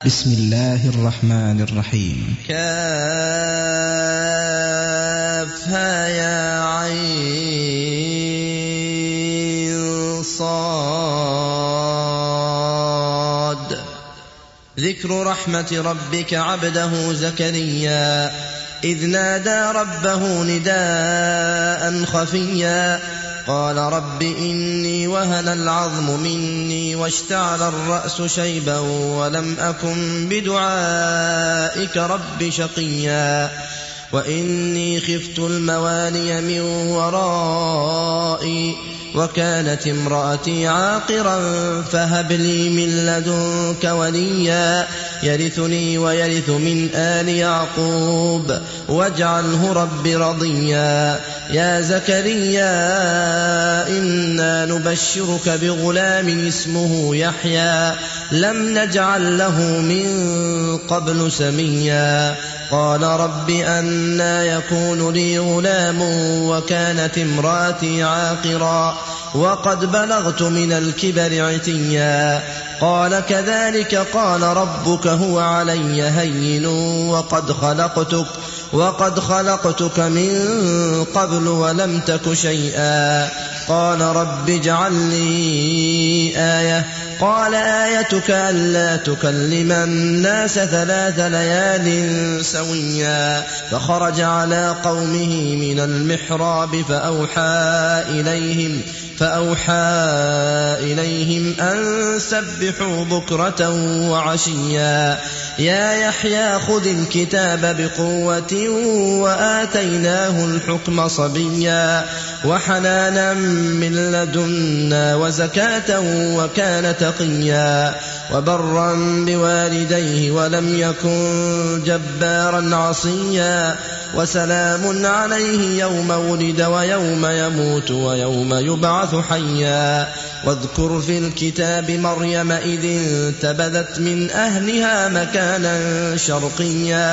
بسم الله الرحمن الرحيم. كافها يا عين صاد. ذكر رحمة ربك عبده زكريا إذ نادى ربه نداء خفيا قال رب إني وهن العظم مني واشتعل الرأس شيبا ولم أكن بدعائك رب شقيا وإني خفت الموالي من ورائي وكانت امرأتي عاقرا فهب لي من لدنك وليا يرثني ويرث من آل يعقوب واجعله رب رضيا. يا زكريا إنا نبشرك بغلام اسمه يحيى لم نجعل له من قبل سميا قال رب أنى يكون لي غلام وكانت امرأتي عاقرا وقد بلغت من الكبر عتيا قال كذلك قال ربك هو علي هين وقد خلقتك من قبل ولم تك شيئا قال رب اجعل لي آية قال آيتك ألا تكلم الناس 3 ليال سويا فخرج على قومه من المحراب فأوحى إليهم أن سبحوا بكرة وعشيا يا يحيى خذ الكتاب بقوة وآتيناه الحكم صبيا وحنانا من لدنا وزكاة وكان تقيا وبرا بوالديه ولم يكن جبارا عصيا وسلام عليه يوم ولد ويوم يموت ويوم يبعث حيا واذكر في الكتاب مريم إذ انتبذت من أهلها مكانا شرقيا